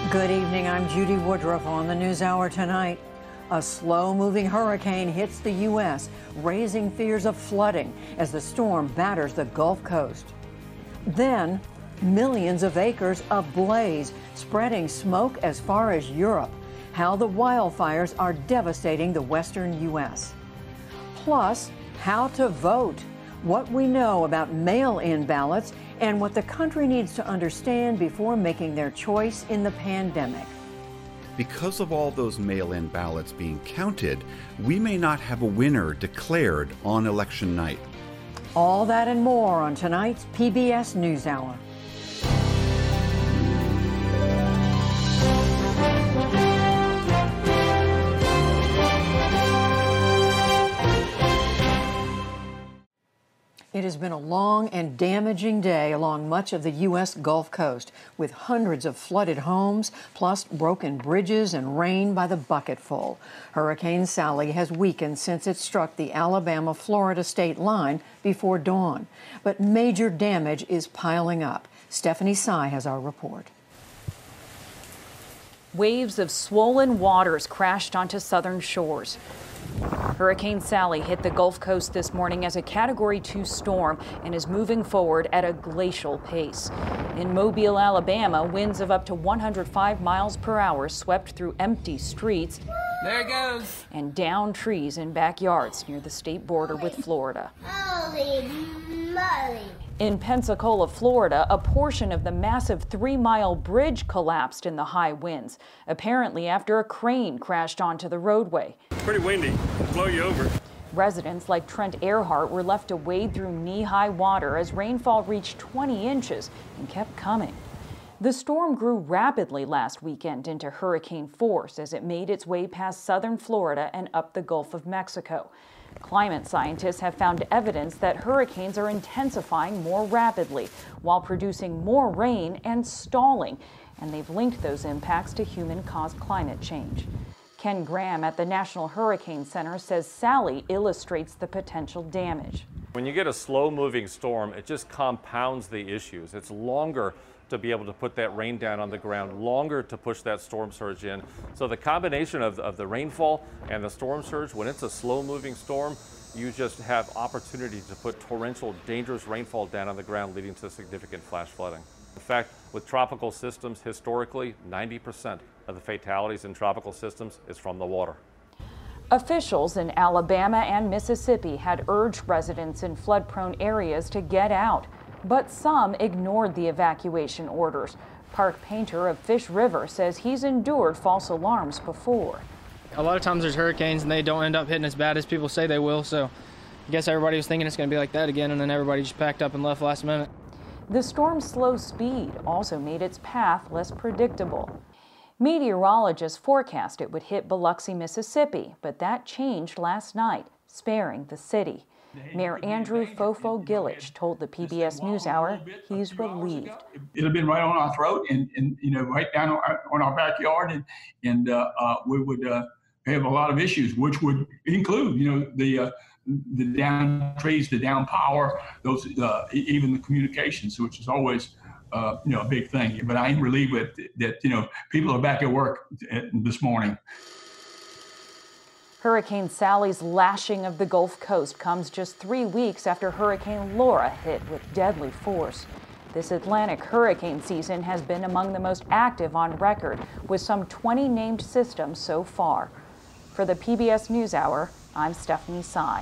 Good evening. I'm Judy Woodruff on the NewsHour tonight. A slow-moving hurricane hits the U.S., raising fears of flooding as the storm batters the Gulf Coast. Then, millions of acres ablaze, spreading smoke as far as Europe. How the wildfires are devastating the western U.S. Plus, how to vote, what we know about mail-in ballots, and what the country needs to understand before making their choice in the pandemic. Because of all those mail-in ballots being counted, we may not have a winner declared on election night. All that and more on tonight's PBS NewsHour. It has been a long and damaging day along much of the U.S. Gulf Coast, with hundreds of flooded homes, plus broken bridges and rain by the bucketful. Hurricane Sally has weakened since it struck the Alabama-Florida state line before dawn. But major damage is piling up. Stephanie Sy has our report. Waves of swollen waters crashed onto southern shores. Hurricane Sally hit the Gulf Coast this morning as a Category 2 storm and is moving forward at a glacial pace. In Mobile, Alabama, winds of up to 105 miles per hour swept through empty streets. There it goes. And down trees in backyards near the state border with Florida. Holy moly. In Pensacola, Florida, a portion of the massive 3-mile bridge collapsed in the high winds, apparently after a crane crashed onto the roadway. Pretty windy, it'll blow you over. Residents like Trent Earhart were left to wade through knee-high water as rainfall reached 20 inches and kept coming. The storm grew rapidly last weekend into hurricane force as it made its way past southern Florida and up the Gulf of Mexico. Climate scientists have found evidence that hurricanes are intensifying more rapidly while producing more rain and stalling, and they've linked those impacts to human-caused climate change. Ken Graham at the National Hurricane Center says Sally illustrates the potential damage. When you get a slow-moving storm, it just compounds the issues. It's longer to be able to put that rain down on the ground, longer to push that storm surge in. So the combination of the rainfall and the storm surge, when it's a slow-moving storm, you just have opportunity to put torrential, dangerous rainfall down on the ground, leading to significant flash flooding. In fact, with tropical systems, historically, 90% of the fatalities in tropical systems is from the water. Officials in Alabama and Mississippi had urged residents in flood-prone areas to get out, but some ignored the evacuation orders. Park Painter of Fish River says he's endured false alarms before. A lot of times there's hurricanes and they don't end up hitting as bad as people say they will, so I guess everybody was thinking it's going to be like that again, and then everybody just packed up and left last minute. The storm's slow speed also made its path less predictable. Meteorologists forecast it would hit Biloxi, Mississippi, but that changed last night, sparing the city. Mayor Andrew Fofo Gillich told the PBS NewsHour he's relieved. It had been right on our throat and right down on our backyard, and we would have a lot of issues, which would include, the down trees, the down power, those even the communications, which is always a big thing. But I am relieved that people are back at work this morning. Hurricane Sally's lashing of the Gulf Coast comes just 3 weeks after Hurricane Laura hit with deadly force. This Atlantic hurricane season has been among the most active on record, with some 20 named systems so far. For the PBS NewsHour, I'm Stephanie Sy.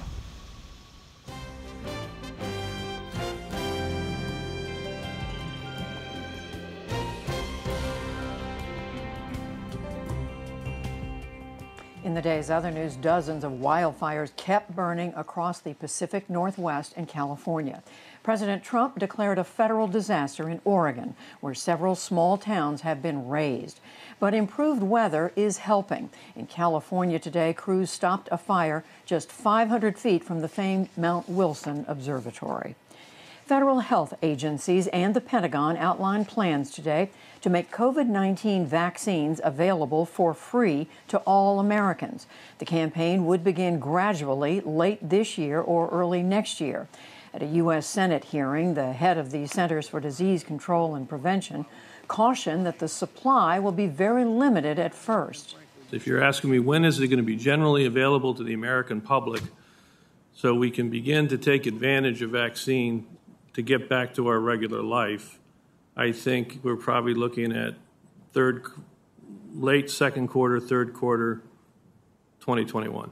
In the day's other news, dozens of wildfires kept burning across the Pacific Northwest and California. President Trump declared a federal disaster in Oregon, where several small towns have been razed. But improved weather is helping. In California today, crews stopped a fire just 500 feet from the famed Mount Wilson Observatory. Federal health agencies and the Pentagon outlined plans today to make COVID-19 vaccines available for free to all Americans. The campaign would begin gradually late this year or early next year. At a U.S. Senate hearing, the head of the Centers for Disease Control and Prevention cautioned that the supply will be very limited at first. If you're asking me when is it going to be generally available to the American public so we can begin to take advantage of vaccine to get back to our regular life, I think we're probably looking at late second quarter, third quarter, 2021.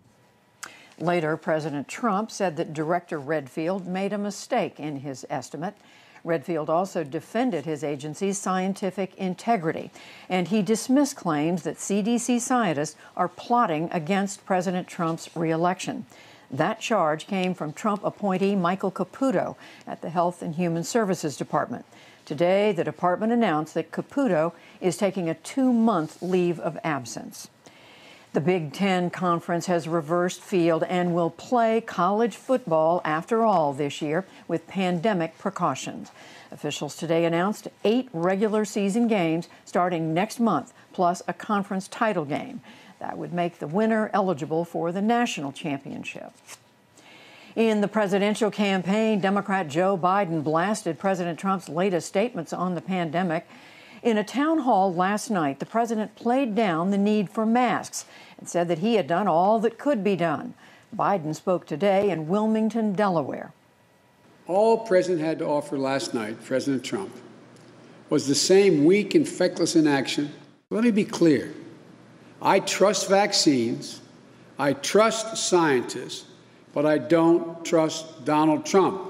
Later, President Trump said that Director Redfield made a mistake in his estimate. Redfield also defended his agency's scientific integrity, and he dismissed claims that CDC scientists are plotting against President Trump's reelection. That charge came from Trump appointee Michael Caputo at the Health and Human Services Department. Today, the department announced that Caputo is taking a 2-month leave of absence. The Big Ten Conference has reversed field and will play college football after all this year with pandemic precautions. Officials today announced 8 regular season games starting next month, plus a conference title game. That would make the winner eligible for the national championship. In the presidential campaign, Democrat Joe Biden blasted President Trump's latest statements on the pandemic. In a town hall last night, the president played down the need for masks and said that he had done all that could be done. Biden spoke today in Wilmington, Delaware. All President had to offer last night, President Trump, was the same weak and feckless inaction. Let me be clear. I trust vaccines, I trust scientists, but I don't trust Donald Trump.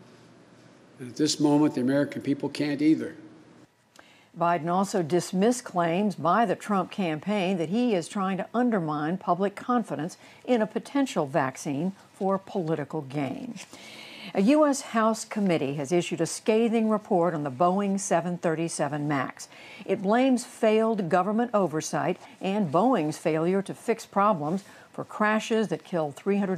And at this moment, the American people can't either. Biden also dismissed claims by the Trump campaign that he is trying to undermine public confidence in a potential vaccine for political gain. A U.S. House committee has issued a scathing report on the Boeing 737 MAX. It blames failed government oversight and Boeing's failure to fix problems for crashes that killed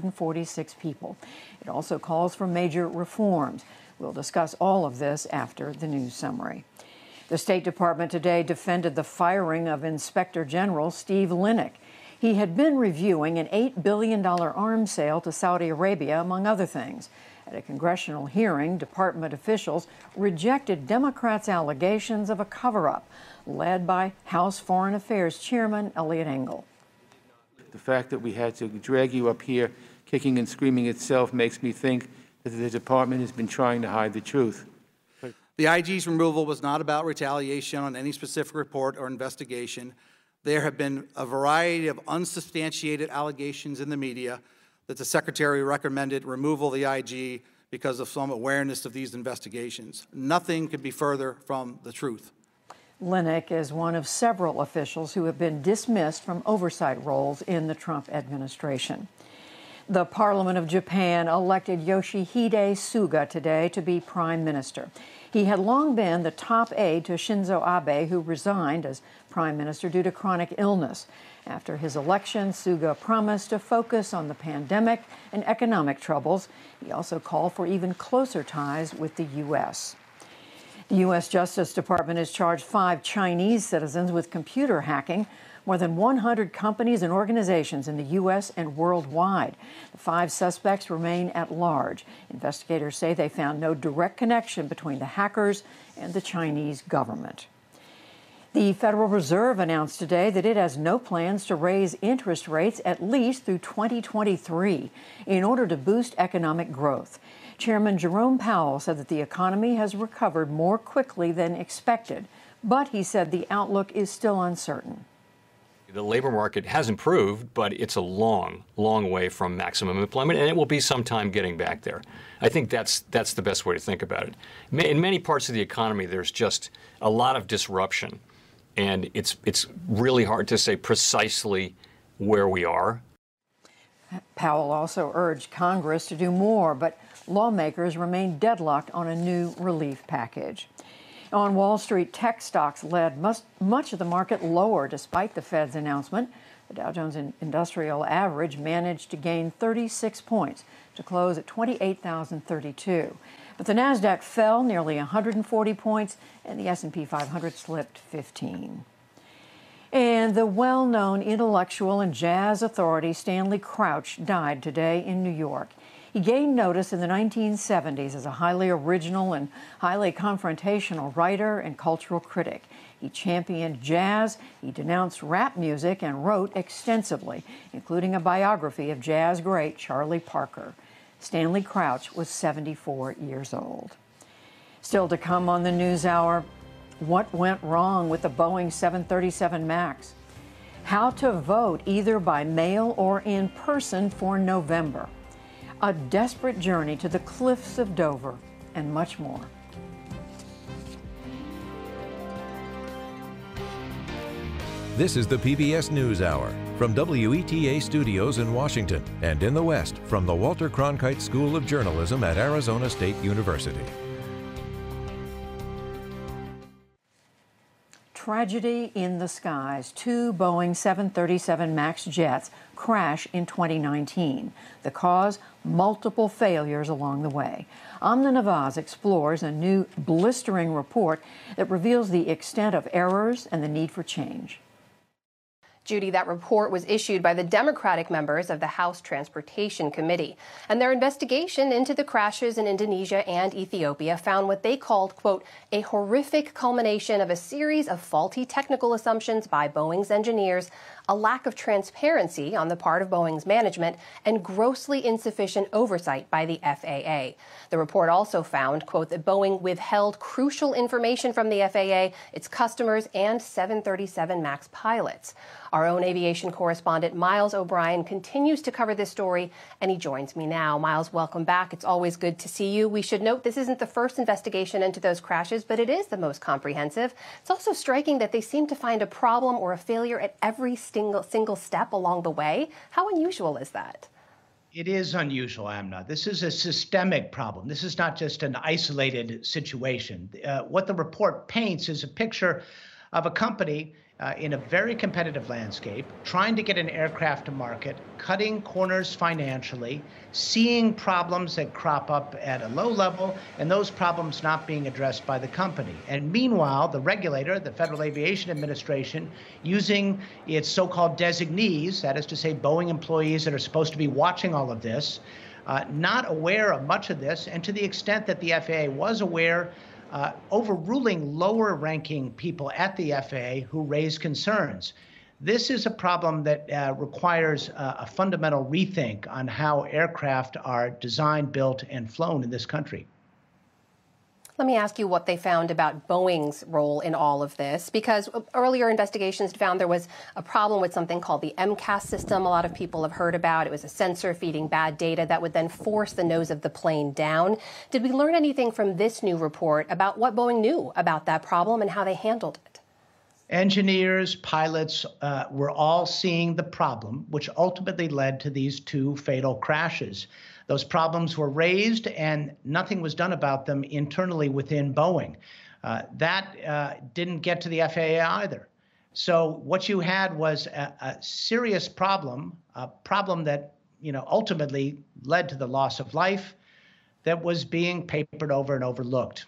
346 people. It also calls for major reforms. We'll discuss all of this after the news summary. The State Department today defended the firing of Inspector General Steve Linick. He had been reviewing an $8 billion arms sale to Saudi Arabia, among other things. At a congressional hearing, department officials rejected Democrats' allegations of a cover-up, led by House Foreign Affairs Chairman Eliot Engel. The fact that we had to drag you up here kicking and screaming itself makes me think that the department has been trying to hide the truth. The IG's removal was not about retaliation on any specific report or investigation. There have been a variety of unsubstantiated allegations in the media that the Secretary recommended removal of the IG because of some awareness of these investigations. Nothing could be further from the truth. Linick is one of several officials who have been dismissed from oversight roles in the Trump administration. The Parliament of Japan elected Yoshihide Suga today to be prime minister. He had long been the top aide to Shinzo Abe, who resigned as prime minister due to chronic illness. After his election, Suga promised to focus on the pandemic and economic troubles. He also called for even closer ties with the U.S. The U.S. Justice Department has charged 5 Chinese citizens with computer hacking. More than 100 companies and organizations in the U.S. and worldwide. The 5 suspects remain at large. Investigators say they found no direct connection between the hackers and the Chinese government. The Federal Reserve announced today that it has no plans to raise interest rates at least through 2023 in order to boost economic growth. Chairman Jerome Powell said that the economy has recovered more quickly than expected, but he said the outlook is still uncertain. The labor market has improved, but it's a long, long way from maximum employment, and it will be some time getting back there. I think that's the best way to think about it. In many parts of the economy, there's just a lot of disruption, and it's really hard to say precisely where we are. Powell also urged Congress to do more, but lawmakers remain deadlocked on a new relief package. On Wall Street, tech stocks led much of the market lower despite the Fed's announcement. The Dow Jones Industrial Average managed to gain 36 points to close at 28,032. But the Nasdaq fell nearly 140 points, and the S&P 500 slipped 15. And the well-known intellectual and jazz authority Stanley Crouch died today in New York. He gained notice in the 1970s as a highly original and highly confrontational writer and cultural critic. He championed jazz, he denounced rap music, and wrote extensively, including a biography of jazz great Charlie Parker. Stanley Crouch was 74 years old. Still to come on the NewsHour, what went wrong with the Boeing 737 MAX? How to vote either by mail or in person for November. A desperate journey to the cliffs of Dover, and much more. This is the PBS NewsHour from WETA Studios in Washington and in the West from the Walter Cronkite School of Journalism at Arizona State University. Tragedy in the skies. 2 Boeing 737 MAX jets crash in 2019. The cause? Multiple failures along the way. Amna Nawaz explores a new blistering report that reveals the extent of errors and the need for change. Judy, that report was issued by the Democratic members of the House Transportation Committee. And their investigation into the crashes in Indonesia and Ethiopia found what they called, quote, a horrific culmination of a series of faulty technical assumptions by Boeing's engineers, a lack of transparency on the part of Boeing's management, and grossly insufficient oversight by the FAA. The report also found, quote, that Boeing withheld crucial information from the FAA, its customers, and 737 MAX pilots. Our own aviation correspondent Miles O'Brien continues to cover this story, and he joins me now. Miles, welcome back. It's always good to see you. We should note this isn't the first investigation into those crashes, but it is the most comprehensive. It's also striking that they seem to find a problem or a failure at every single step along the way. How unusual is that? It is unusual, Amna. This is a systemic problem. This is not just an isolated situation. What the report paints is a picture of a company in a very competitive landscape, trying to get an aircraft to market, cutting corners financially, seeing problems that crop up at a low level, and those problems not being addressed by the company. And meanwhile, the regulator, the Federal Aviation Administration, using its so-called designees, that is to say Boeing employees that are supposed to be watching all of this, not aware of much of this, and to the extent that the FAA was aware, overruling lower-ranking people at the FAA who raised concerns. This is a problem that requires a fundamental rethink on how aircraft are designed, built, and flown in this country. Let me ask you what they found about Boeing's role in all of this, because earlier investigations found there was a problem with something called the MCAS system. A lot of people have heard about. It was a sensor feeding bad data that would then force the nose of the plane down. Did we learn anything from this new report about what Boeing knew about that problem and how they handled it? Engineers, pilots were all seeing the problem, which ultimately led to these 2 fatal crashes. Those problems were raised and nothing was done about them internally within Boeing. That didn't get to the FAA either. So what you had was a serious problem, a problem that ultimately led to the loss of life that was being papered over and overlooked.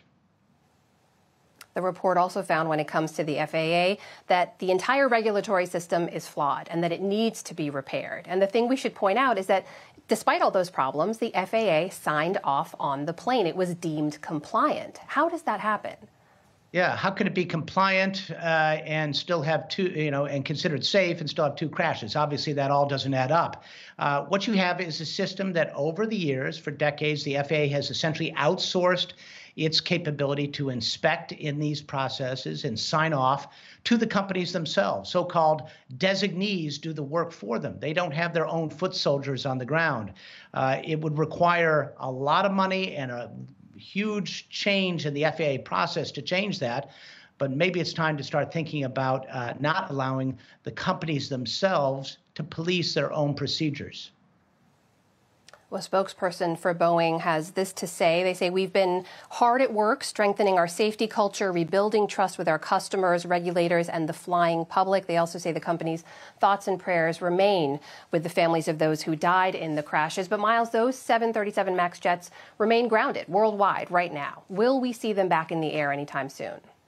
The report also found, when it comes to the FAA, that the entire regulatory system is flawed and that it needs to be repaired. And the thing we should point out is that despite all those problems, the FAA signed off on the plane. It was deemed compliant. How does that happen? Yeah, how can it be compliant and still have 2, and considered safe and still have 2 crashes? Obviously, that all doesn't add up. What you have is a system that over the years, for decades, the FAA has essentially outsourced its capability to inspect in these processes and sign off to the companies themselves. So-called designees do the work for them. They don't have their own foot soldiers on the ground. It would require a lot of money and a huge change in the FAA process to change that. But maybe it's time to start thinking about not allowing the companies themselves to police their own procedures. Well, a spokesperson for Boeing has this to say. They say, we've been hard at work strengthening our safety culture, rebuilding trust with our customers, regulators, and the flying public. They also say the company's thoughts and prayers remain with the families of those who died in the crashes. But, Miles, those 737 MAX jets remain grounded worldwide right now. Will we see them back in the air anytime soon?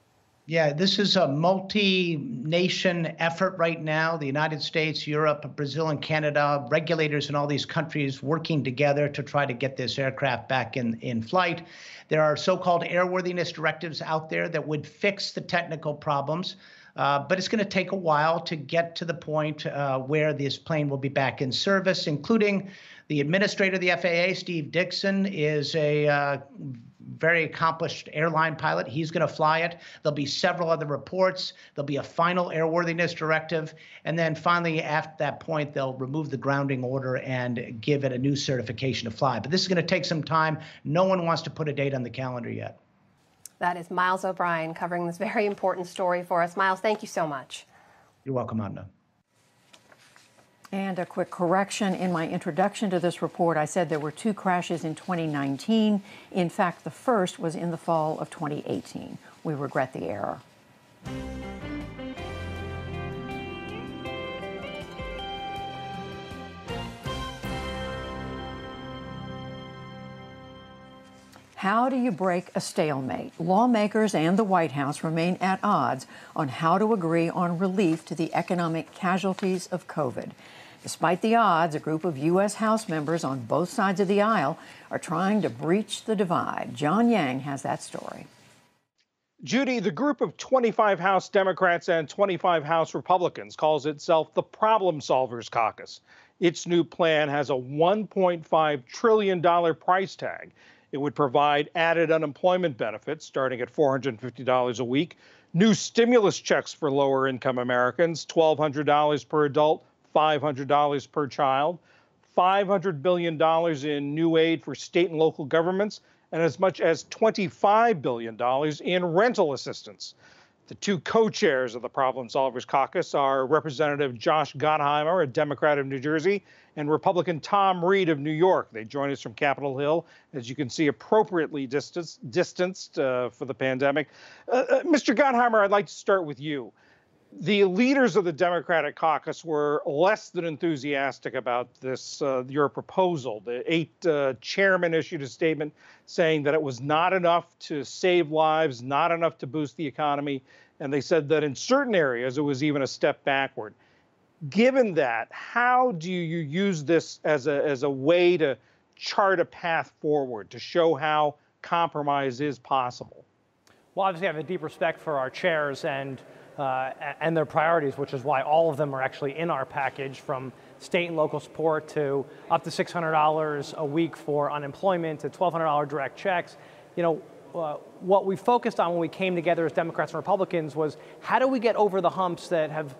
Yeah, this is a multi-nation effort right now. The United States, Europe, Brazil, and Canada, regulators in all these countries working together to try to get this aircraft back in flight. There are so-called airworthiness directives out there that would fix the technical problems. But it's going to take a while to get to the point where this plane will be back in service, including the administrator of the FAA, Steve Dickson, is a very accomplished airline pilot. He's going to fly it. There'll be several other reports. There'll be a final airworthiness directive. And then finally, after that point, they'll remove the grounding order and give it a new certification to fly. But this is going to take some time. No one wants to put a date on the calendar yet. That is Miles O'Brien covering this very important story for us. Miles, thank you so much. You're welcome, Adna. And a quick correction. In my introduction to this report, I said there were 2 crashes in 2019. In fact, the first was in the fall of 2018. We regret the error. How do you break a stalemate? Lawmakers and the White House remain at odds on how to agree on relief to the economic casualties of COVID. Despite the odds, a group of U.S. House members on both sides of the aisle are trying to breach the divide. John Yang has that story. Judy, the group of 25 House Democrats and 25 House Republicans calls itself the Problem Solvers Caucus. Its new plan has a $1.5 trillion price tag. It would provide added unemployment benefits starting at $450 a week, new stimulus checks for lower-income Americans, $1,200 per adult, $500 per child, $500 billion in new aid for state and local governments, and as much as $25 billion in rental assistance. The 2 co-chairs of the Problem Solvers Caucus are Representative Josh Gottheimer, a Democrat of New Jersey, and Republican Tom Reed of New York. They join us from Capitol Hill, as you can see, appropriately distanced for the pandemic. Mr. Gottheimer, I'd like to start with you. The leaders of the Democratic caucus were less than enthusiastic about this, your proposal. The 8 chairmen issued a statement saying that it was not enough to save lives, not enough to boost the economy, and they said that in certain areas it was even a step backward. Given that, how do you use this as a way to chart a path forward, to show how compromise is possible? Well, obviously I have a deep respect for our chairs and their priorities, which is why all of them are actually in our package, from state and local support to up to $600 a week for unemployment to $1,200 direct checks. You know, what we focused on when we came together as Democrats and Republicans was how do we get over the humps that have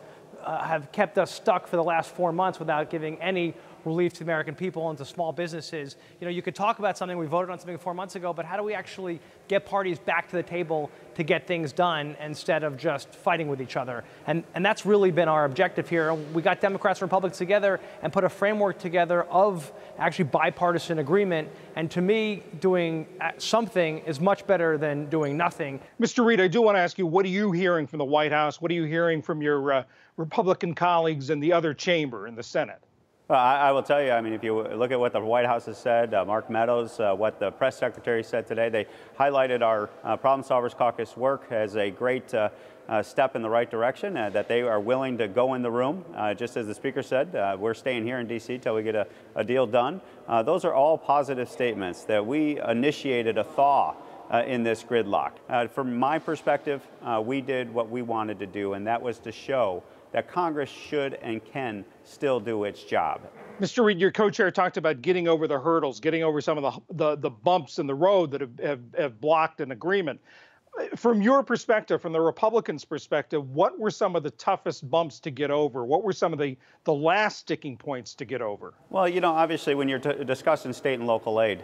kept us stuck for the last 4 months without giving any relief to the American people and to small businesses. You know, you could talk about something, we voted on something 4 months ago, but how do we actually get parties back to the table to get things done instead of just fighting with each other? And that's really been our objective here. We got Democrats and Republicans together and put a framework together of actually bipartisan agreement. And to me, doing something is much better than doing nothing. Mr. Reed, I do want to ask you, what are you hearing from the White House? What are you hearing from your Republican colleagues in the other chamber, in the Senate? Well, I will tell you, I mean, if you look at what the White House has said, Mark Meadows, what the press secretary said today, they highlighted our Problem Solvers Caucus work as a great step in the right direction, that they are willing to go in the room. Just as the speaker said, we're staying here in D.C. till we get a deal done. Those are all positive statements that we initiated a thaw in this gridlock. From my perspective, we did what we wanted to do, and that was to show that Congress should and can still do its job. Mr. Reed, your co-chair talked about getting over the hurdles, getting over some of the bumps in the road that have blocked an agreement. From your perspective, from the Republicans' perspective, what were some of the toughest bumps to get over? What were some of the last sticking points to get over? Well, you know, obviously when you're discussing state and local aid,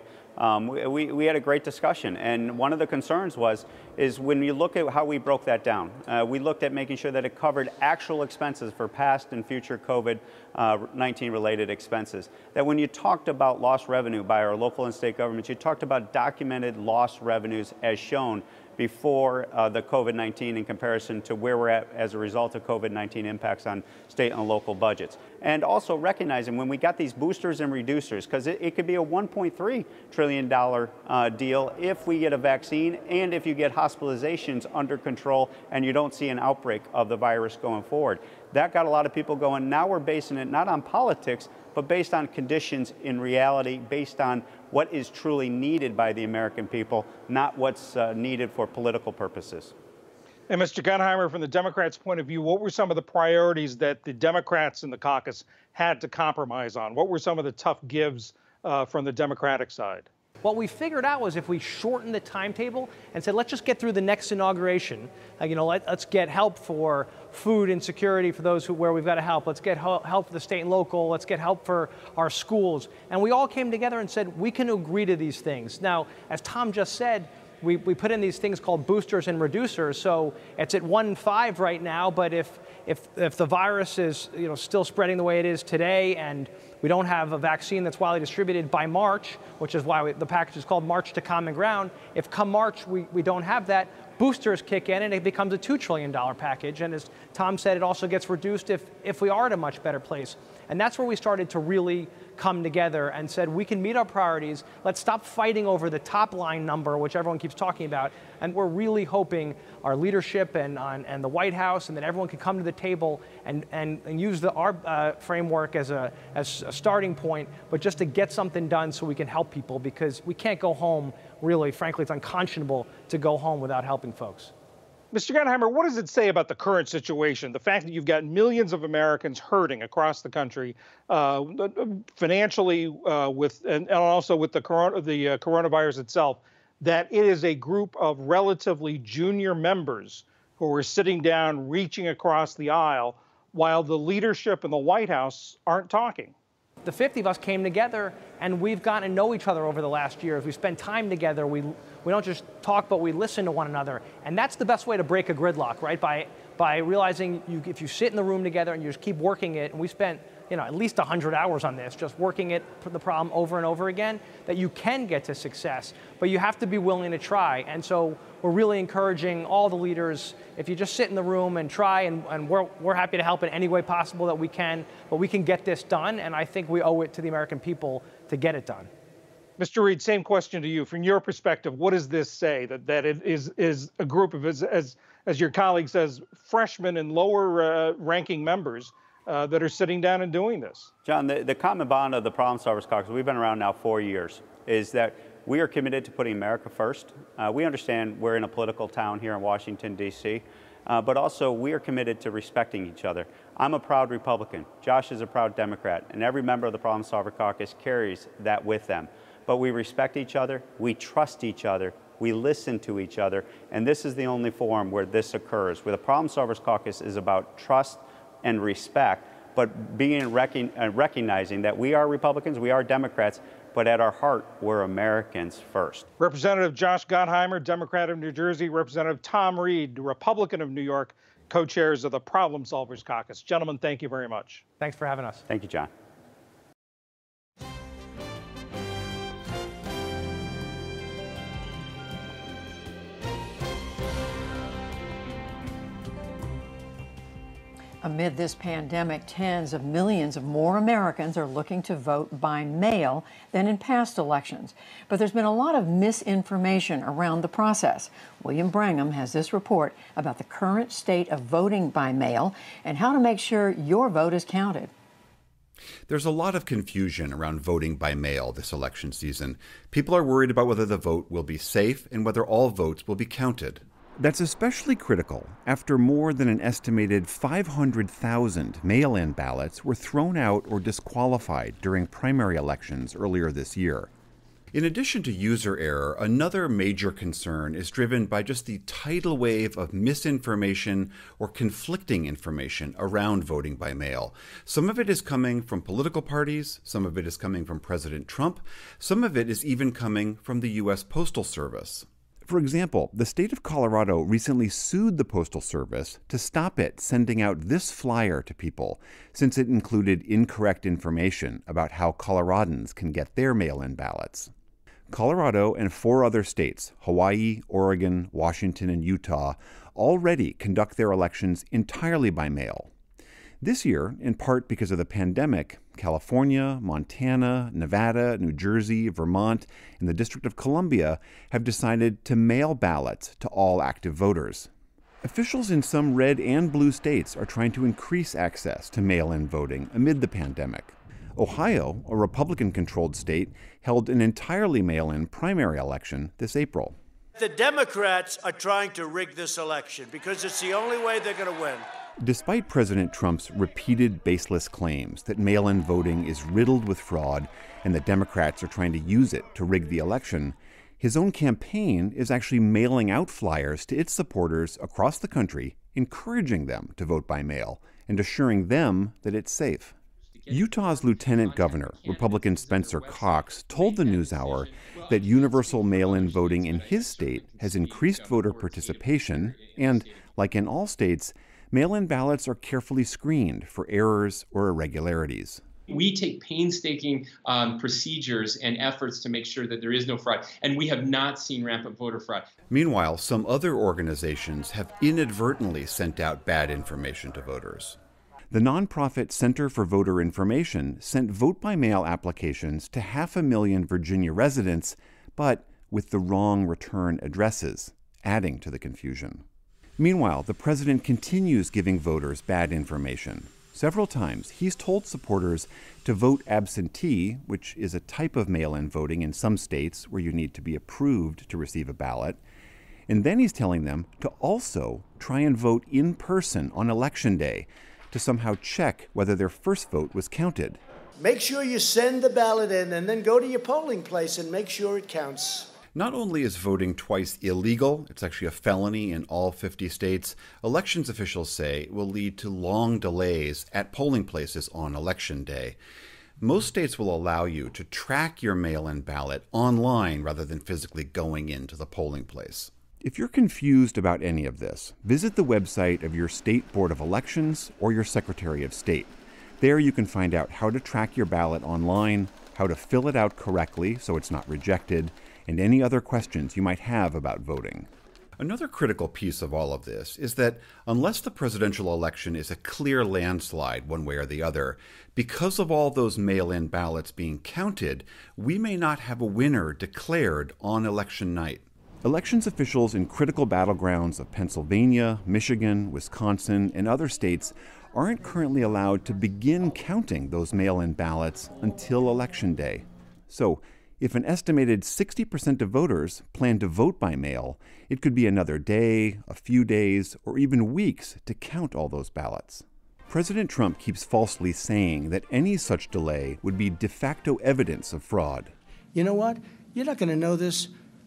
we had a great discussion, and one of the concerns is when you look at how we broke that down, we looked at making sure that it covered actual expenses for past and future COVID-19 related expenses. That when you talked about lost revenue by our local and state governments, you talked about documented lost revenues as shown before the COVID-19 in comparison to where we're at as a result of COVID-19 impacts on state and local budgets. And also recognizing when we got these boosters and reducers, because it could be a $1.3 trillion deal if we get a vaccine and if you get hospitalizations under control and you don't see an outbreak of the virus going forward. That got a lot of people going. Now we're basing it not on politics, but based on conditions in reality, based on what is truly needed by the American people, not what's needed for political purposes. And Mr. Gottheimer, from the Democrats' point of view, what were some of the priorities that the Democrats in the caucus had to compromise on? What were some of the tough gives from the Democratic side? What we figured out was if we shortened the timetable and said, let's just get through the next inauguration, let's get help for food insecurity for those where we've got to help. Let's get help for the state and local. Let's get help for our schools. And we all came together and said, we can agree to these things. Now, as Tom just said, we put in these things called boosters and reducers. So it's at 1.5 right now, but if the virus is still spreading the way it is today and we don't have a vaccine that's widely distributed by March, which is why the package is called March to Common Ground, if come March we don't have that, boosters kick in and it becomes a $2 trillion package. And as Tom said, it also gets reduced if we are at a much better place. And that's where we started to really come together and said, we can meet our priorities. Let's stop fighting over the top line number, which everyone keeps talking about. And we're really hoping our leadership and the White House and that everyone can come to the table and use our framework as a starting point, but just to get something done so we can help people, because we can't go home, really, frankly, it's unconscionable to go home without helping folks. Mr. Gottheimer, what does it say about the current situation, the fact that you've got millions of Americans hurting across the country financially and also with the coronavirus itself, that it is a group of relatively junior members who are sitting down, reaching across the aisle, while the leadership in the White House aren't talking? The 50 of us came together, and we've gotten to know each other over the last year. As we spend time together, we don't just talk, but we listen to one another. And that's the best way to break a gridlock, right? By realizing if you sit in the room together and you just keep working it, and we spent at least 100 hours on this, just working the problem over and over again, that you can get to success. But you have to be willing to try. And so we're really encouraging all the leaders, if you just sit in the room and try, and we're happy to help in any way possible that we can, but we can get this done, and I think we owe it to the American people to get it done. Mr. Reed, same question to you. From your perspective, what does this say? That it is a group of, as your colleague says, freshmen and lower ranking members that are sitting down and doing this? John, the common bond of the Problem Solvers Caucus, we've been around now 4 years, is that we are committed to putting America first. We understand we're in a political town here in Washington, D.C., but also we are committed to respecting each other. I'm a proud Republican. Josh is a proud Democrat, and every member of the Problem Solver Caucus carries that with them. But we respect each other, we trust each other, we listen to each other, and this is the only forum where this occurs, where the Problem Solvers Caucus is about trust and respect, but recognizing that we are Republicans, we are Democrats, but at our heart, we're Americans first. Representative Josh Gottheimer, Democrat of New Jersey, Representative Tom Reed, Republican of New York, co-chairs of the Problem Solvers Caucus. Gentlemen, thank you very much. Thanks for having us. Thank you, John. Amid this pandemic, tens of millions of more Americans are looking to vote by mail than in past elections. But there's been a lot of misinformation around the process. William Brangham has this report about the current state of voting by mail and how to make sure your vote is counted. There's a lot of confusion around voting by mail this election season. People are worried about whether the vote will be safe and whether all votes will be counted. That's especially critical after more than an estimated 500,000 mail-in ballots were thrown out or disqualified during primary elections earlier this year. In addition to user error, another major concern is driven by just the tidal wave of misinformation or conflicting information around voting by mail. Some of it is coming from political parties, some of it is coming from President Trump, some of it is even coming from the U.S. Postal Service. For example, the state of Colorado recently sued the Postal Service to stop it sending out this flyer to people, since it included incorrect information about how Coloradans can get their mail-in ballots. Colorado and 4 other states, Hawaii, Oregon, Washington, and Utah, already conduct their elections entirely by mail. This year, in part because of the pandemic, California, Montana, Nevada, New Jersey, Vermont, and the District of Columbia have decided to mail ballots to all active voters. Officials in some red and blue states are trying to increase access to mail-in voting amid the pandemic. Ohio, a Republican-controlled state, held an entirely mail-in primary election this April. The Democrats are trying to rig this election because it's the only way they're going to win. Despite President Trump's repeated baseless claims that mail-in voting is riddled with fraud and the Democrats are trying to use it to rig the election, his own campaign is actually mailing out flyers to its supporters across the country, encouraging them to vote by mail and assuring them that it's safe. Utah's Lieutenant Governor, Republican Spencer Cox, told the NewsHour that universal mail-in voting in his state has increased voter participation and, like in all states, mail-in ballots are carefully screened for errors or irregularities. We take painstaking procedures and efforts to make sure that there is no fraud, and we have not seen rampant voter fraud. Meanwhile, some other organizations have inadvertently sent out bad information to voters. The nonprofit Center for Voter Information sent vote-by-mail applications to 500,000 Virginia residents, but with the wrong return addresses, adding to the confusion. Meanwhile, the president continues giving voters bad information. Several times, he's told supporters to vote absentee, which is a type of mail-in voting in some states where you need to be approved to receive a ballot. And then he's telling them to also try and vote in person on Election Day to somehow check whether their first vote was counted. Make sure you send the ballot in and then go to your polling place and make sure it counts. Not only is voting twice illegal, it's actually a felony in all 50 states, elections officials say it will lead to long delays at polling places on Election Day. Most states will allow you to track your mail-in ballot online rather than physically going into the polling place. If you're confused about any of this, visit the website of your state board of elections or your Secretary of State. There you can find out how to track your ballot online, how to fill it out correctly so it's not rejected, and any other questions you might have about voting. Another critical piece of all of this is that unless the presidential election is a clear landslide one way or the other, because of all those mail-in ballots being counted, we may not have a winner declared on election night. Elections officials in critical battlegrounds of Pennsylvania, Michigan, Wisconsin, and other states aren't currently allowed to begin counting those mail-in ballots until Election Day. So, if an estimated 60% of voters plan to vote by mail, it could be another day, a few days, or even weeks to count all those ballots. President Trump keeps falsely saying that any such delay would be de facto evidence of fraud. You know what? You're not going to know this,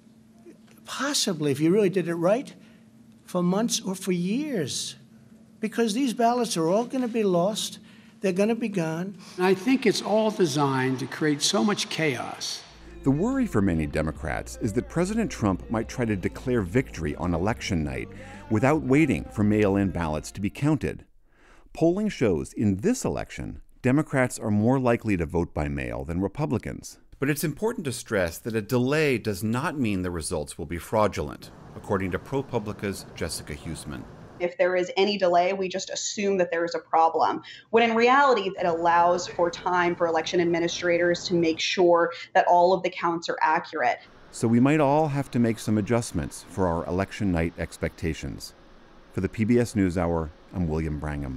possibly, if you really did it right, for months or for years. Because these ballots are all going to be lost. They're going to be gone. And I think it's all designed to create so much chaos. The worry for many Democrats is that President Trump might try to declare victory on election night without waiting for mail-in ballots to be counted. Polling shows in this election, Democrats are more likely to vote by mail than Republicans. But it's important to stress that a delay does not mean the results will be fraudulent, according to ProPublica's Jessica Huseman. If there is any delay, we just assume that there is a problem, when in reality it allows for time for election administrators to make sure that all of the counts are accurate. So we might all have to make some adjustments for our election night expectations. For the PBS NewsHour, I'm William Brangham.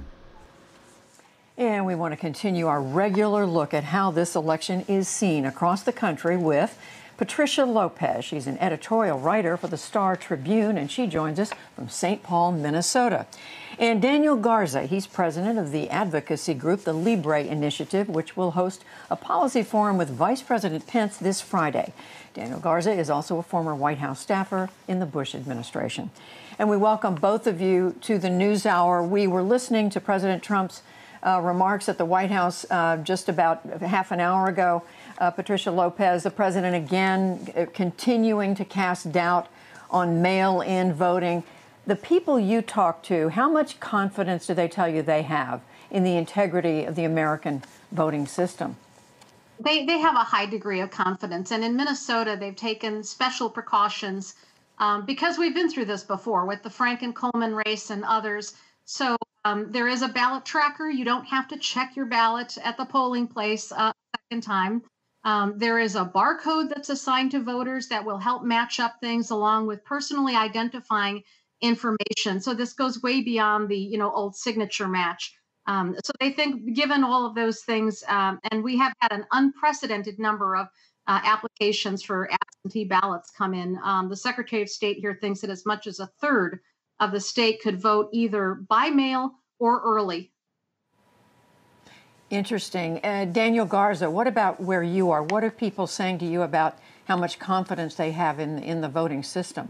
And we want to continue our regular look at how this election is seen across the country with Patricia Lopez. She's an editorial writer for the Star Tribune, and she joins us from St. Paul, Minnesota. And Daniel Garza, he's president of the advocacy group, the Libre Initiative, which will host a policy forum with Vice President Pence this Friday. Daniel Garza is also a former White House staffer in the Bush administration. And we welcome both of you to the NewsHour. We were listening to President Trump's remarks at the White House just about half an hour ago. Patricia Lopez, the president again continuing to cast doubt on mail-in voting. The people you talk to, how much confidence do they tell you they have in the integrity of the American voting system? They have a high degree of confidence. And in Minnesota, they've taken special precautions because we've been through this before with the Frank and Coleman race and others. So There is a ballot tracker. You don't have to check your ballot at the polling place a second time. There is a barcode that's assigned to voters that will help match up things along with personally identifying information. So this goes way beyond the old signature match. So they think, given all of those things, and we have had an unprecedented number of applications for absentee ballots come in. The Secretary of State here thinks that as much as a third of the state could vote either by mail or early. Interesting. Daniel Garza, what about where you are? What are people saying to you about how much confidence they have in the voting system?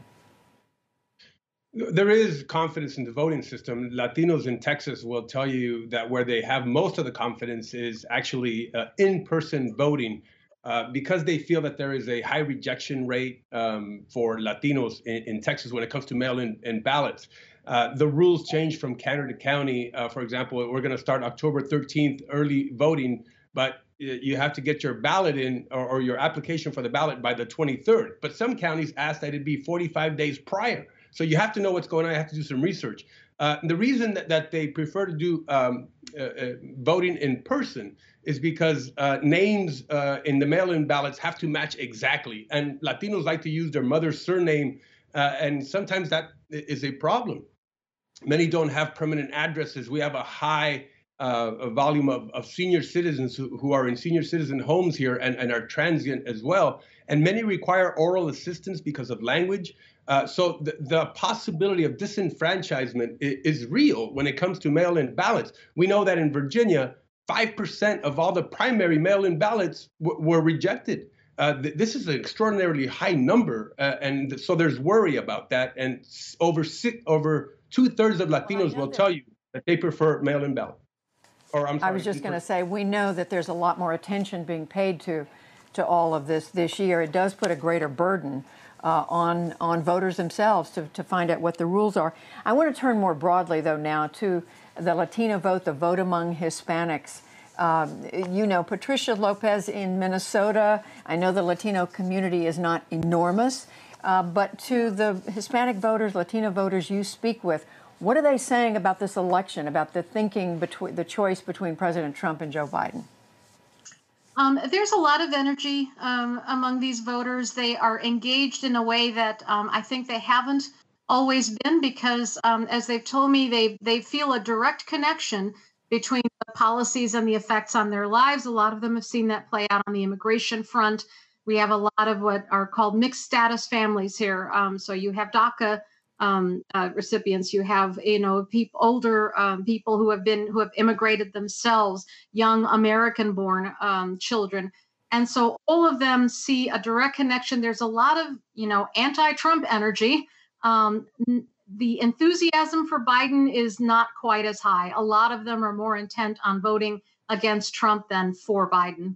There is confidence in the voting system. Latinos in Texas will tell you that where they have most of the confidence is actually in-person voting, because they feel that there is a high rejection rate for Latinos in Texas when it comes to mail-in ballots. The rules change from county to county. For example, we're going to start October 13th early voting, but you have to get your ballot in or your application for the ballot by the 23rd. But some counties ask that it be 45 days prior. So you have to know what's going on. You have to do some research. The reason that they prefer to do voting in person is because names in the mail-in ballots have to match exactly. And Latinos like to use their mother's surname, and sometimes that is a problem. Many don't have permanent addresses. We have a high volume of senior citizens who are in senior citizen homes here and are transient as well. And many require oral assistance because of language. So the possibility of disenfranchisement is real when it comes to mail-in ballots. We know that in Virginia, 5% of all the primary mail-in ballots were rejected. This is an extraordinarily high number, and so there's worry about that. And over 2/3 of Latinos will tell you that they prefer mail-in ballot. Or I'm sorry, I was just going to say, we know that there's a lot more attention being paid to all of this year. It does put a greater burden on voters themselves to find out what the rules are. I want to turn more broadly, though, now to the Latino vote, the vote among Hispanics. Patricia Lopez in Minnesota, I know the Latino community is not enormous, but to the Hispanic voters, Latino voters you speak with, what are they saying about this election, about the thinking between the choice between President Trump and Joe Biden? There's a lot of energy among these voters. They are engaged in a way that I think they haven't always been, because as they've told me, they feel a direct connection between the policies and the effects on their lives. A lot of them have seen that play out on the immigration front. We have a lot of what are called mixed status families here. So you have DACA recipients, you have older people who have immigrated themselves, young American-born children, and so all of them see a direct connection. There's a lot of anti-Trump energy. The enthusiasm for Biden is not quite as high. A lot of them are more intent on voting against Trump than for Biden.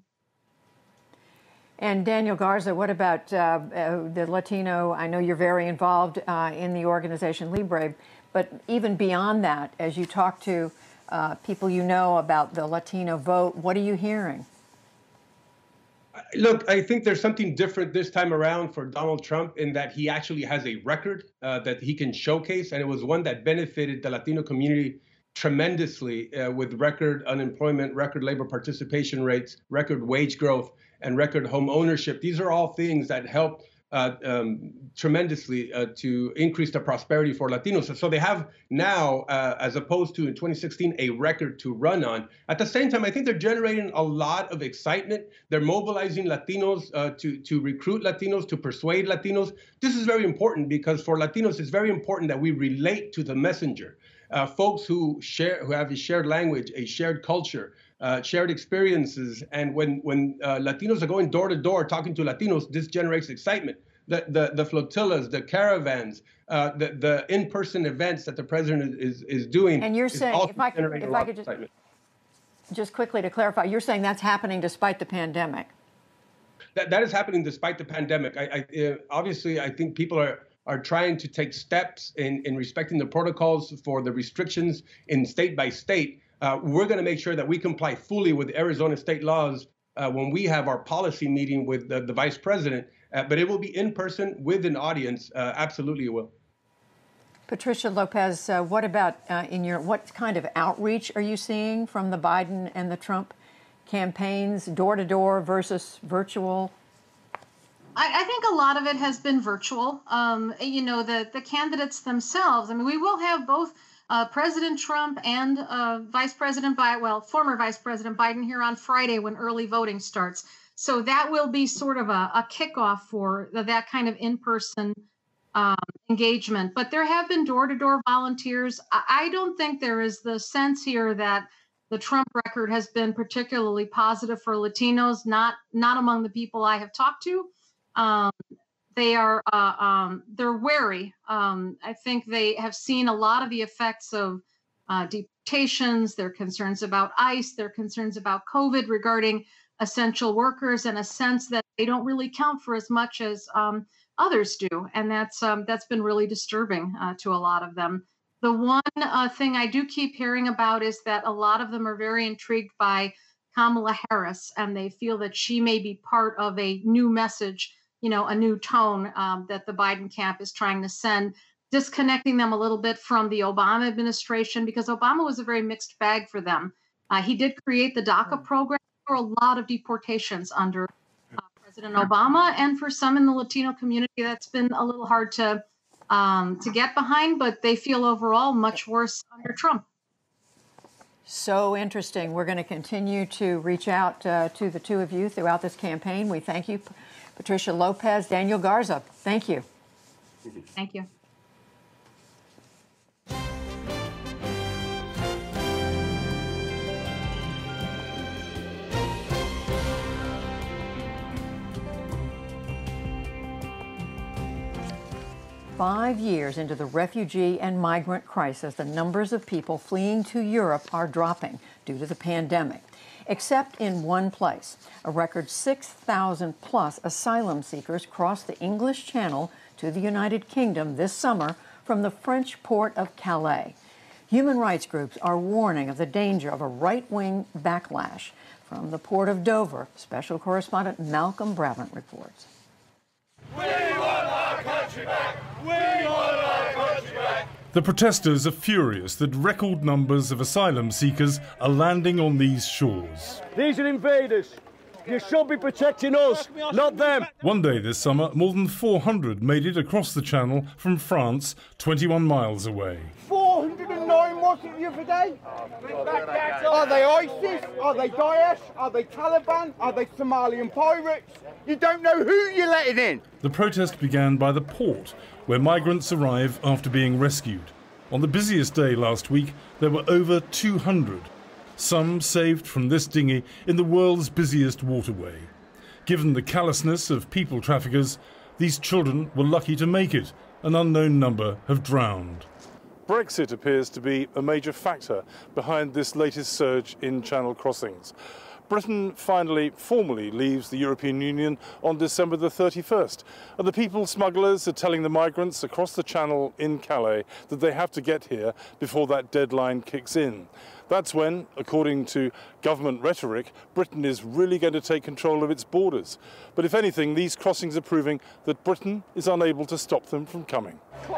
And Daniel Garza, what about the Latino? I know you're very involved in the organization Libre, but even beyond that, as you talk to people about the Latino vote, what are you hearing? Look, I think there's something different this time around for Donald Trump in that he actually has a record that he can showcase, and it was one that benefited the Latino community tremendously with record unemployment, record labor participation rates, record wage growth, and record home ownership. These are all things that help tremendously to increase the prosperity for Latinos. So they have now, as opposed to in 2016, a record to run on. At the same time, I think they're generating a lot of excitement. They're mobilizing Latinos to recruit Latinos, to persuade Latinos. This is very important because for Latinos, it's very important that we relate to the messenger. Folks who have a shared language, a shared culture, shared experiences, and when Latinos are going door to door talking to Latinos, this generates excitement. The flotillas, the caravans, the in-person events that the president is doing. And you're saying, if I could just quickly to clarify, you're saying that's happening despite the pandemic. That is happening despite the pandemic. Obviously, I think people are trying to take steps in respecting the protocols for the restrictions in state by state. We're going to make sure that we comply fully with Arizona state laws when we have our policy meeting with the vice president, but it will be in person with an audience. Absolutely, it will. Patricia Lopez, what about what kind of outreach are you seeing from the Biden and the Trump campaigns, door-to-door versus virtual? I think a lot of it has been virtual. The candidates themselves, I mean, we will have both President Trump and former Vice President Biden here on Friday when early voting starts. So that will be sort of a kickoff for that kind of in-person engagement. But there have been door-to-door volunteers. I don't think there is the sense here that the Trump record has been particularly positive for Latinos, not among the people I have talked to. They're wary. I think they have seen a lot of the effects of deportations, their concerns about ICE, their concerns about COVID regarding essential workers, and a sense that they don't really count for as much as others do. And that's been really disturbing to a lot of them. The one thing I do keep hearing about is that a lot of them are very intrigued by Kamala Harris, and they feel that she may be part of a new message, a new tone that the Biden camp is trying to send, disconnecting them a little bit from the Obama administration, because Obama was a very mixed bag for them. He did create the DACA program. There were a lot of deportations under President Obama, and for some in the Latino community, that's been a little hard to get behind, but they feel overall much worse under Trump. So interesting. We're going to continue to reach out to the two of you throughout this campaign. We thank you, Patricia Lopez, Daniel Garza. Thank you. Thank you. Five years into the refugee and migrant crisis, the numbers of people fleeing to Europe are dropping due to the pandemic, except in one place. A record 6,000 plus asylum seekers crossed the English Channel to the United Kingdom this summer from the French port of Calais. Human rights groups are warning of the danger of a right-wing backlash. From the port of Dover, special correspondent Malcolm Brabant reports. We want our country back! We want our country back! The protesters are furious that record numbers of asylum seekers are landing on these shores. These are invaders. You should be protecting us, not them. One day this summer, more than 400 made it across the Channel from France, 21 miles away. 409 was it the other day? Are they ISIS? Are they Daesh? Are they Taliban? Are they Somalian pirates? You don't know who you're letting in. The protest began by the port, where migrants arrive after being rescued. On the busiest day last week, there were over 200. Some saved from this dinghy in the world's busiest waterway. Given the callousness of people traffickers, these children were lucky to make it. An unknown number have drowned. Brexit appears to be a major factor behind this latest surge in Channel crossings. Britain finally formally leaves the European Union on December the 31st, and the people smugglers are telling the migrants across the Channel in Calais that they have to get here before that deadline kicks in. That's when, according to government rhetoric, Britain is really going to take control of its borders. But if anything, these crossings are proving that Britain is unable to stop them from coming.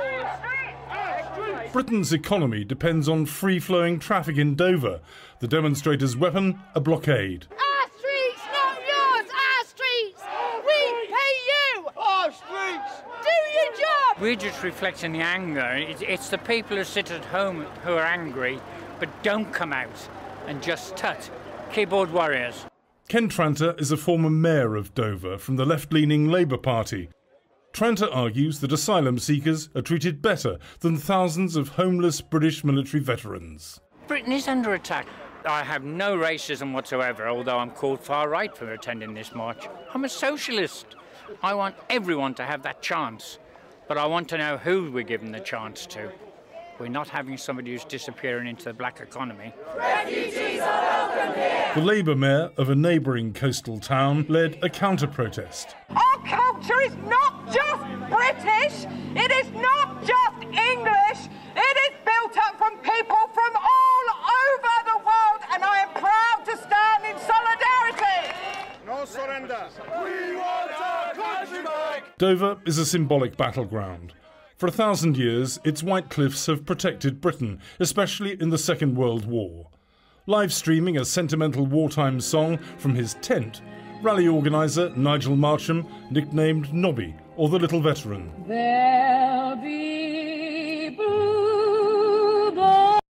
Britain's economy depends on free-flowing traffic in Dover. The demonstrators' weapon, a blockade. Our streets, not yours! Our streets! We pay you! Our streets! Do your job! We're just reflecting the anger. It's the people who sit at home who are angry, but don't come out and just tut. Keyboard warriors. Ken Tranter is a former mayor of Dover from the left-leaning Labour Party. Tranter argues that asylum seekers are treated better than thousands of homeless British military veterans. Britain is under attack. I have no racism whatsoever, although I'm called far right for attending this march. I'm a socialist. I want everyone to have that chance, but I want to know who we're giving the chance to. We're not having somebody who's disappearing into the black economy. Refugees are welcome here! The Labour mayor of a neighbouring coastal town led a counter-protest. Our culture is not just British, it is not just English, it is built up from people from all over the world, and I am proud to stand in solidarity. No surrender. We want our country back! Dover is a symbolic battleground. For 1,000 years, its white cliffs have protected Britain, especially in the Second World War. Live streaming a sentimental wartime song from his tent, rally organiser Nigel Marcham nicknamed Nobby, or the Little Veteran. There'll be bluebirds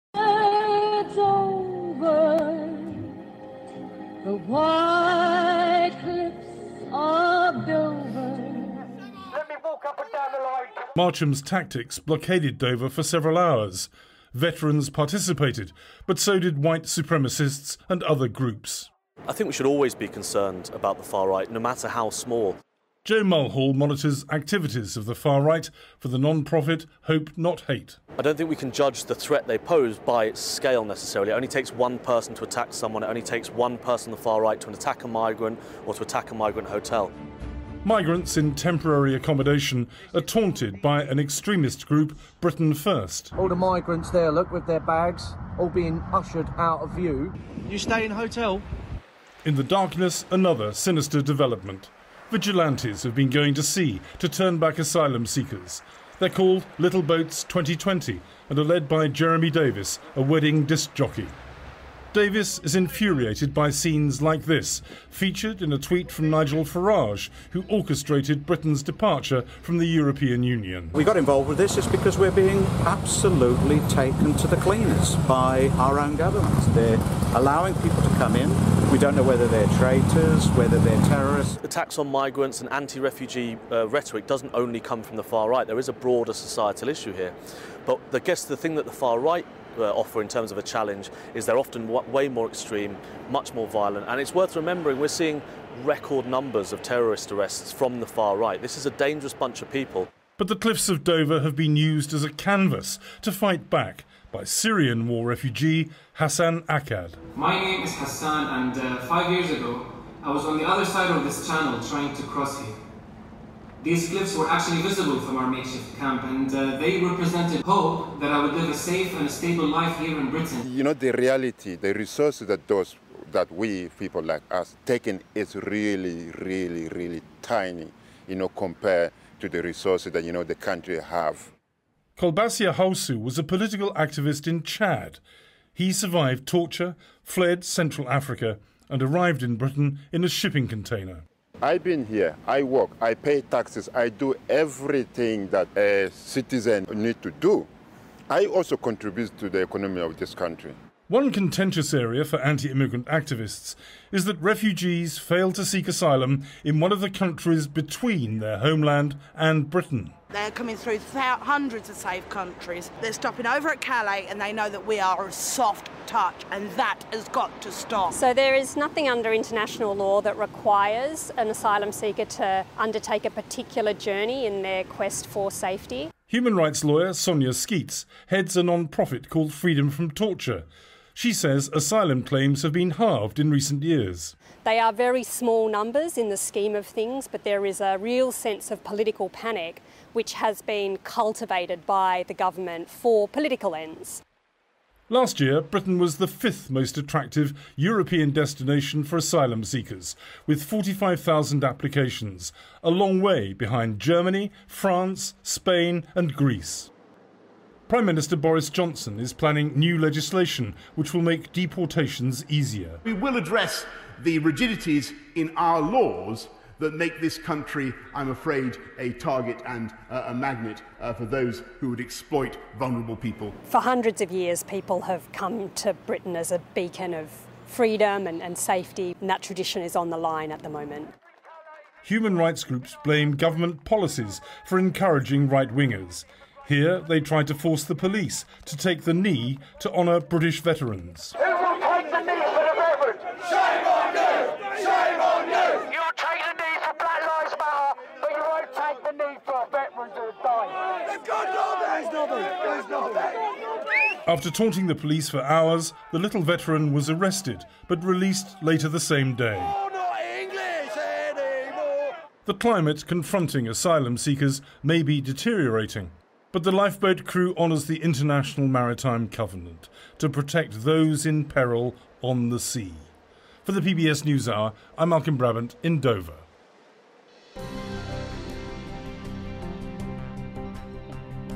over the white cliffs of Dover. Let me walk up and down the line. Marcham's tactics blockaded Dover for several hours. Veterans participated, but so did white supremacists and other groups. I think we should always be concerned about the far right, no matter how small. Joe Mulhall monitors activities of the far right for the non-profit Hope Not Hate. I don't think we can judge the threat they pose by its scale necessarily. It only takes one person to attack someone. It only takes one person on the far right to attack a migrant or to attack a migrant hotel. Migrants in temporary accommodation are taunted by an extremist group, Britain First. All the migrants there, look, with their bags, all being ushered out of view. You stay in a hotel? In the darkness, another sinister development. Vigilantes have been going to sea to turn back asylum seekers. They're called Little Boats 2020 and are led by Jeremy Davis, a wedding disc jockey. Davis is infuriated by scenes like this, featured in a tweet from Nigel Farage, who orchestrated Britain's departure from the European Union. We got involved with this just because we're being absolutely taken to the cleaners by our own government. They're allowing people to come in. We don't know whether they're traitors, whether they're terrorists. Attacks on migrants and anti-refugee rhetoric doesn't only come from the far right. There is a broader societal issue here. But I guess the thing that the far right offer in terms of a challenge is they're often way more extreme, much more violent, and it's worth remembering we're seeing record numbers of terrorist arrests from the far right. This is a dangerous bunch of people. But the cliffs of Dover have been used as a canvas to fight back by Syrian war refugee Hassan Akkad. My name is Hassan, and 5 years ago I was on the other side of this channel trying to cross here. These cliffs were actually visible from our makeshift camp, and they represented hope that I would live a safe and a stable life here in Britain. You know, the reality, the resources that we, people like us, taking is really, really, really tiny, you know, compared to the resources that, you know, the country have. Kolbasia Hausu was a political activist in Chad. He survived torture, fled Central Africa, and arrived in Britain in a shipping container. I've been here, I work, I pay taxes, I do everything that a citizen needs to do. I also contribute to the economy of this country. One contentious area for anti-immigrant activists is that refugees fail to seek asylum in one of the countries between their homeland and Britain. They're coming through hundreds of safe countries. They're stopping over at Calais and they know that we are a soft touch, and that has got to stop. So there is nothing under international law that requires an asylum seeker to undertake a particular journey in their quest for safety. Human rights lawyer Sonia Skeets heads a non-profit called Freedom from Torture. She says asylum claims have been halved in recent years. They are very small numbers in the scheme of things, but there is a real sense of political panic which has been cultivated by the government for political ends. Last year, Britain was the 5th most attractive European destination for asylum seekers, with 45,000 applications, a long way behind Germany, France, Spain and Greece. Prime Minister Boris Johnson is planning new legislation which will make deportations easier. We will address the rigidities in our laws that make this country, I'm afraid, a target and a magnet for those who would exploit vulnerable people. For hundreds of years, people have come to Britain as a beacon of freedom and safety, and that tradition is on the line at the moment. Human rights groups blame government policies for encouraging right-wingers. Here, they try to force the police to take the knee to honour British veterans. Who will take the knee for the veterans? Shame on you! Shame on you! You'll take the knee for Black Lives Matter, but you won't take the knee for veterans who have died. They've got nothing! There's nothing! After taunting the police for hours, the little veteran was arrested, but released later the same day. The climate confronting asylum seekers may be deteriorating, but the lifeboat crew honours the International Maritime Covenant to protect those in peril on the sea. For the PBS NewsHour, I'm Malcolm Brabant in Dover.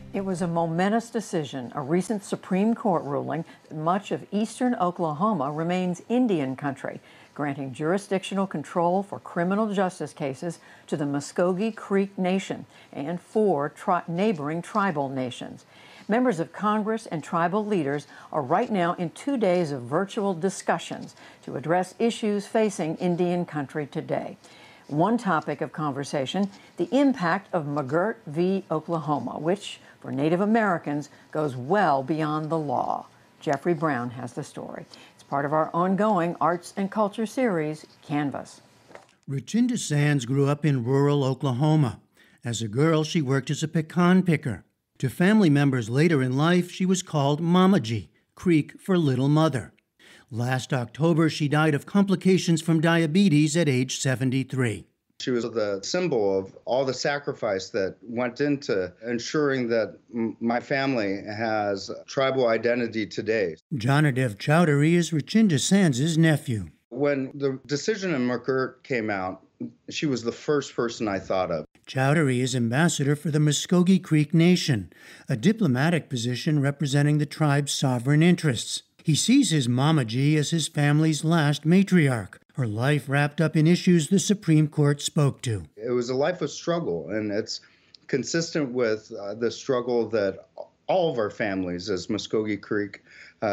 It was a momentous decision, a recent Supreme Court ruling that much of eastern Oklahoma remains Indian country, granting jurisdictional control for criminal justice cases to the Muskogee Creek Nation and 4 neighboring tribal nations. Members of Congress and tribal leaders are right now in 2 days of virtual discussions to address issues facing Indian country today. One topic of conversation, the impact of McGirt v. Oklahoma, which, for Native Americans, goes well beyond the law. Jeffrey Brown has the story. It's part of our ongoing arts and culture series, Canvas. Richinda Sands grew up in rural Oklahoma. As a girl, she worked as a pecan picker. To family members later in life, she was called Mamaji, Creek for Little Mother. Last October, she died of complications from diabetes at age 73. She was the symbol of all the sacrifice that went into ensuring that my family has tribal identity today. Jonadev Chowdhury is Richinda Sands' nephew. When the decision in McGirt came out, she was the first person I thought of. Chowdhury is ambassador for the Muskogee Creek Nation, a diplomatic position representing the tribe's sovereign interests. He sees his Mamaji as his family's last matriarch, her life wrapped up in issues the Supreme Court spoke to. It was a life of struggle, and it's consistent with the struggle that all of our families as Muskogee Creek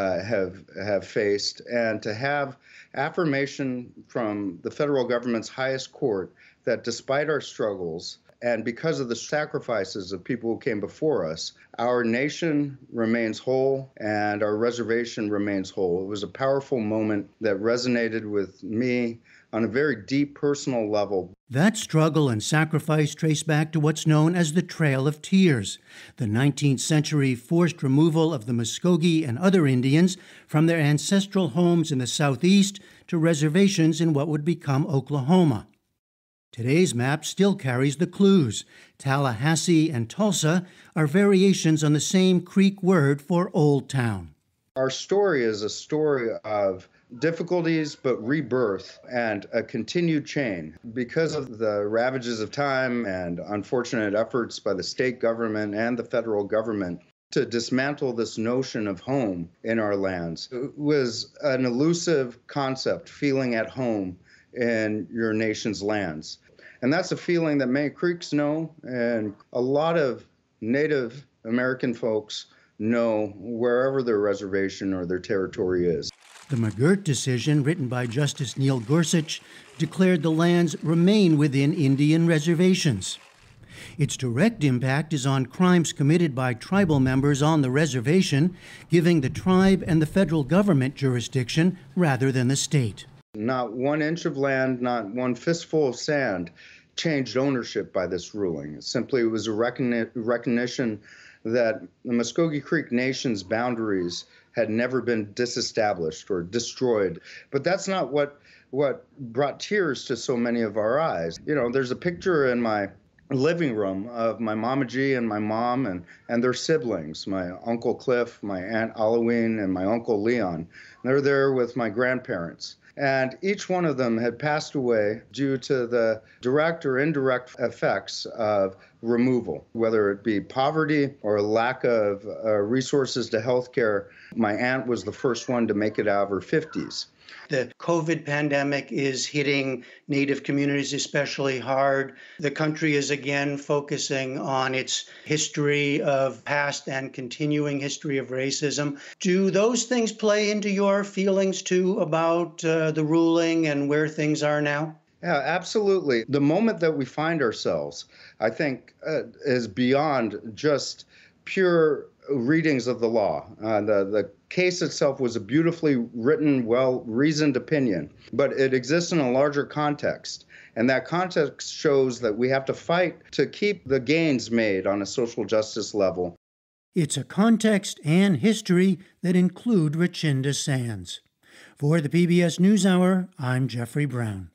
have faced, and to have affirmation from the federal government's highest court that despite our struggles, and because of the sacrifices of people who came before us, our nation remains whole and our reservation remains whole. It was a powerful moment that resonated with me on a very deep personal level. That struggle and sacrifice trace back to what's known as the Trail of Tears, the 19th century forced removal of the Muskogee and other Indians from their ancestral homes in the southeast to reservations in what would become Oklahoma. Today's map still carries the clues. Tallahassee and Tulsa are variations on the same Creek word for Old Town. Our story is a story of difficulties but rebirth and a continued chain. Because of the ravages of time and unfortunate efforts by the state government and the federal government to dismantle this notion of home in our lands, it was an elusive concept, feeling at home in your nation's lands. And that's a feeling that many Creeks know, and a lot of Native American folks know wherever their reservation or their territory is. The McGirt decision, written by Justice Neil Gorsuch, declared the lands remain within Indian reservations. Its direct impact is on crimes committed by tribal members on the reservation, giving the tribe and the federal government jurisdiction rather than the state. Not 1 inch of land, not one fistful of sand changed ownership by this ruling. Simply, it was a recognition that the Muskogee Creek Nation's boundaries had never been disestablished or destroyed. But that's not what brought tears to so many of our eyes. You know, there's a picture in my living room of my Mamaji and my mom and their siblings, my Uncle Cliff, my Aunt Halloween, and my Uncle Leon. They're there with my grandparents. And each one of them had passed away due to the direct or indirect effects of removal, whether it be poverty or lack of resources to health care. My aunt was the first one to make it out of her 50s. The COVID pandemic is hitting Native communities especially hard. The country is again focusing on its history of past and continuing history of racism. Do those things play into your feelings too about the ruling and where things are now? Yeah, absolutely. The moment that we find ourselves, I think, is beyond just pure readings of the law. The case itself was a beautifully written, well-reasoned opinion, but it exists in a larger context. And that context shows that we have to fight to keep the gains made on a social justice level. It's a context and history that include Richinda Sands. For the PBS NewsHour, I'm Jeffrey Brown.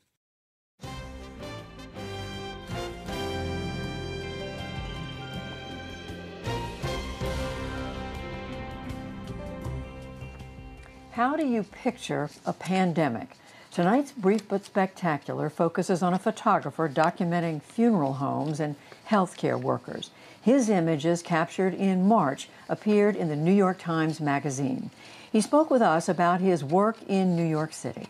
How do you picture a pandemic? Tonight's Brief but Spectacular focuses on a photographer documenting funeral homes and healthcare workers. His images, captured in March, appeared in the New York Times Magazine. He spoke with us about his work in New York City.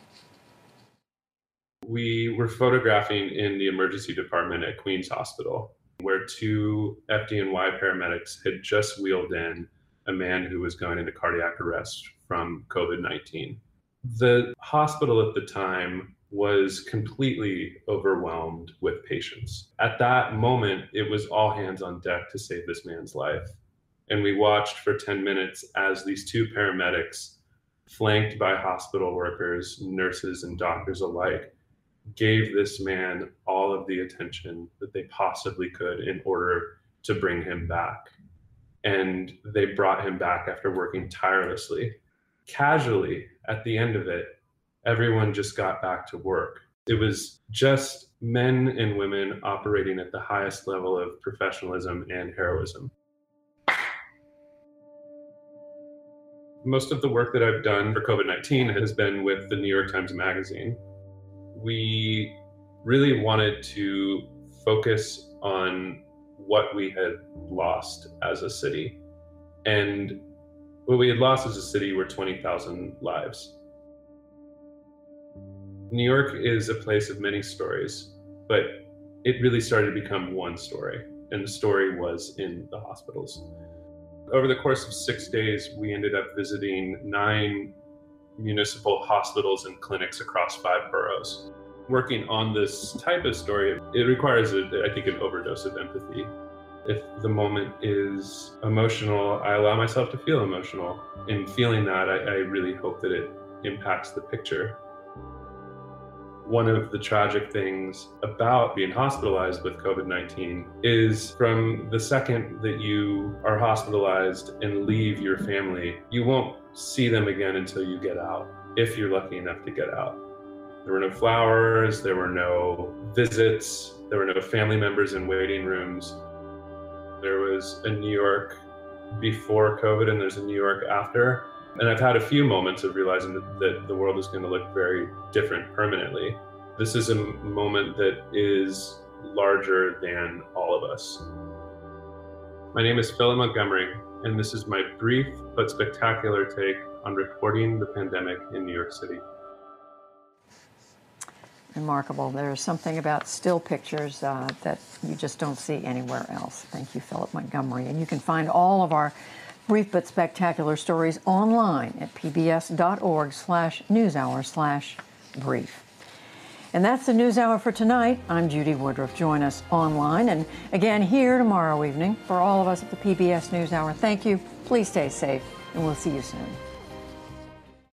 We were photographing in the emergency department at Queens Hospital, where two FDNY paramedics had just wheeled in a man who was going into cardiac arrest from COVID-19. The hospital at the time was completely overwhelmed with patients. At that moment, it was all hands on deck to save this man's life. And we watched for 10 minutes as these two paramedics, flanked by hospital workers, nurses, and doctors alike, gave this man all of the attention that they possibly could in order to bring him back. And they brought him back after working tirelessly. Casually, at the end of it, everyone just got back to work. It was just men and women operating at the highest level of professionalism and heroism. Most of the work that I've done for COVID-19 has been with the New York Times Magazine. We really wanted to focus on what we had lost as a city. And what we had lost as a city were 20,000 lives. New York is a place of many stories, but it really started to become one story, and the story was in the hospitals. Over the course of 6 days, we ended up visiting 9 municipal hospitals and clinics across 5 boroughs. Working on this type of story, it requires, I think, an overdose of empathy. If the moment is emotional, I allow myself to feel emotional. In feeling that, I really hope that it impacts the picture. One of the tragic things about being hospitalized with COVID-19 is from the second that you are hospitalized and leave your family, you won't see them again until you get out, if you're lucky enough to get out. There were no flowers, there were no visits, there were no family members in waiting rooms. There was a New York before COVID and there's a New York after. And I've had a few moments of realizing that the world is going to look very different permanently. This is a moment that is larger than all of us. My name is Philip Montgomery, and this is my brief but spectacular take on reporting the pandemic in New York City. Remarkable. There's something about still pictures that you just don't see anywhere else. Thank you, Philip Montgomery. And you can find all of our brief but spectacular stories online at pbs.org/newshour/brief. And that's the NewsHour for tonight. I'm Judy Woodruff. Join us online and again here tomorrow evening. For all of us at the PBS NewsHour, thank you. Please stay safe, and we'll see you soon.